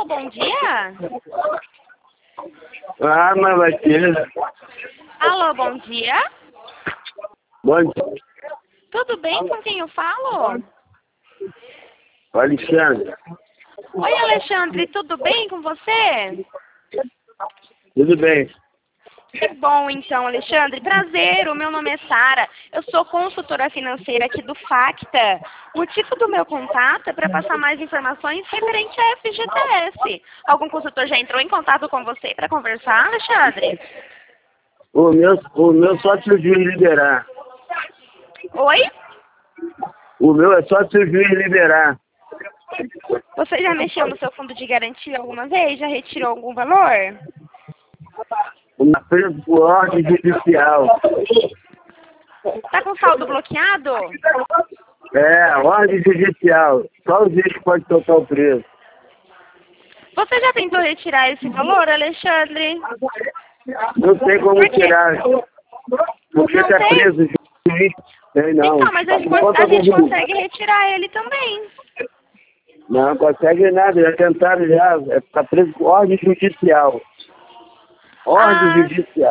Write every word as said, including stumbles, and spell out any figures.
bom dia. Ah, mas vai ter. Alô, bom dia. Bom dia. Tudo bem? Com quem eu falo? Alexandre. Oi, Alexandre, tudo bem com você? Tudo bem. Que bom, então, Alexandre. Prazer, o meu nome é Sara. Eu sou consultora financeira aqui do Facta. O motivo do meu contato é para passar mais informações referente a F G T S. Algum consultor já entrou em contato com você para conversar, Alexandre? O meu, o meu só se o juiz liberar. Oi? O meu é só se o juiz liberar. Você já mexeu no seu fundo de garantia alguma vez? Já retirou algum valor? Uma preso por ordem judicial. Tá com saldo bloqueado? É, ordem judicial. Só o juiz que pode tocar o preso. Você já tentou retirar esse valor, Alexandre? Não tem como Por quê? tirar. Porque Não tá tem? preso, o juiz. Tem não. Então, mas a gente, Conta a gente comigo. consegue retirar ele também. Não consegue nada, já tentaram já. É, tá preso por ordem judicial. Ordem Ah, judicial.